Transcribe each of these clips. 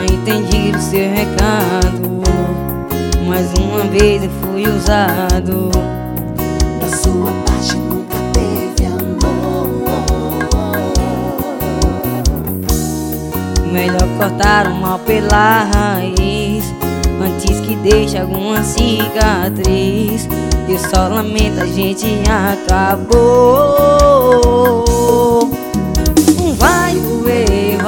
entendi o seu recado. Mais uma vez eu fui usado. Da sua parte nunca teve amor. Melhor cortar o mal pela raiz, antes que deixe alguma cicatriz. Eu só lamento, a gente acabou. Vai doer,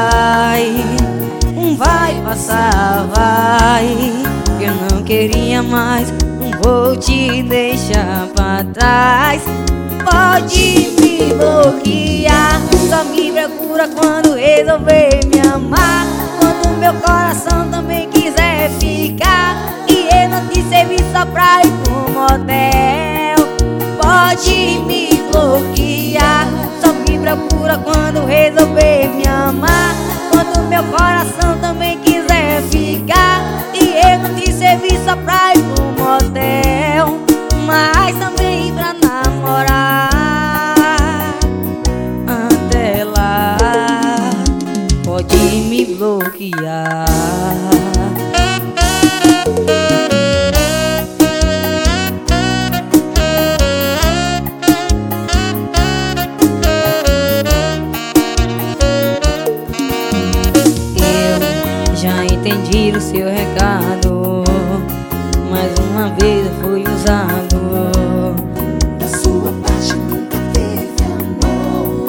vai passar, vai. Eu não queria mais, não vou te deixar pra trás. Pode me bloquear, só me procura quando resolver me amar. Quando meu coração também quiser ficar e eu não te servir só pra ir pro motel. Pode me bloquear, só me procura quando resolver me amar. Quando meu coração também quiser ficar e eu não te servir só pra ir pro motel, mas também pra namorar. Até lá, pode me bloquear. Já entendi o seu recado. Mais uma vez eu fui usado. Da sua parte nunca teve amor.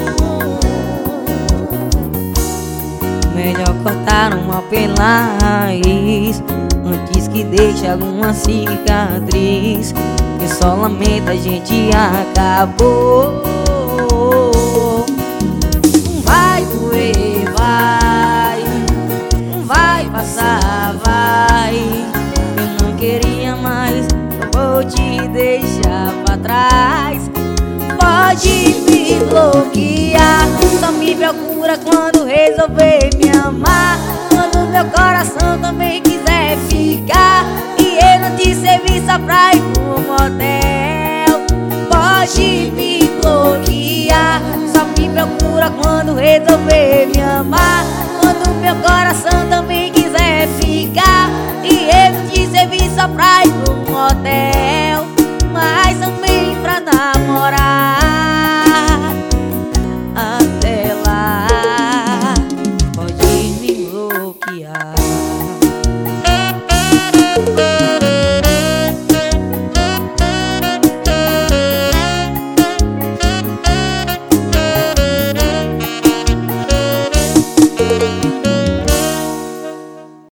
Melhor cortar o mal pela raiz, antes que deixe alguma cicatriz. Eu só lamento, a gente acabou. Vai doer, vai passar, vai. Eu não queria mais, eu vou te deixar pra trás. Pode me bloquear, só me procura quando resolver me amar. Quando meu coração também quiser ficar e eu não te servir só pra ir pro motel. Pode me bloquear, só me procura quando resolver me amar.